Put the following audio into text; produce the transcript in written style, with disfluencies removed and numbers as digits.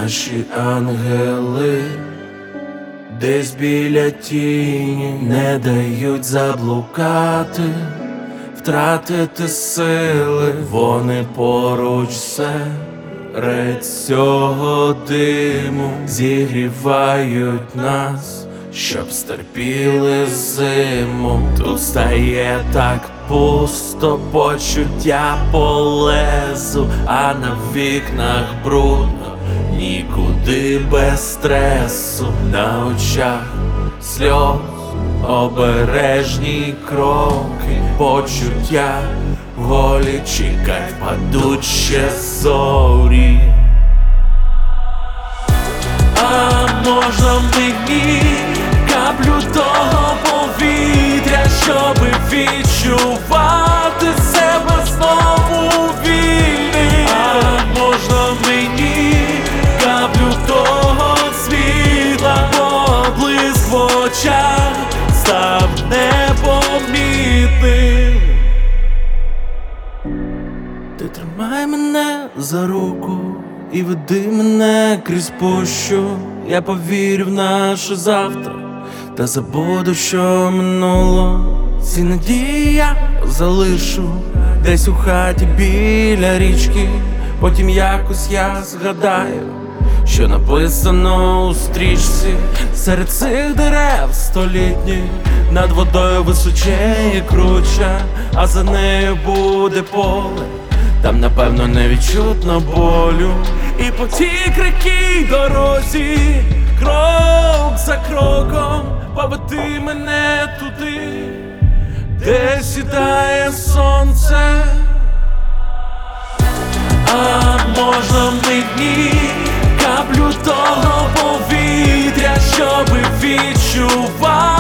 наші ангели десь біля тіні не дають заблукати, втратити сили, вони поруч серед цього диму зігрівають нас, щоб стерпіли зиму. Тут стає так пусто, почуття полезу, а на вікнах брудно, нікуди без стресу. На очах сльоз, обережні кроки, почуття голі, чекай, впадуть ще зорі. А можна мені каплю того повітря, щоби відчувати себе знову вільним? А можна мені каплю того світла, поблиск в очах став непомітним? Ти тримай мене за руку і веди мене крізь пущу. Я повірю в наше завтра та забуду, що минуло. Ці надії я залишу десь у хаті біля річки. Потім якось я згадаю, що написано у стрічці. Серед цих дерев столітніх над водою височеє круча, а за нею буде поле, там напевно не відчутно болю. І по тій крикій дорозі, крок за кроком, поведи мене туди, де сідає сонце. А можна мені каплю того повітря, щоби відчувати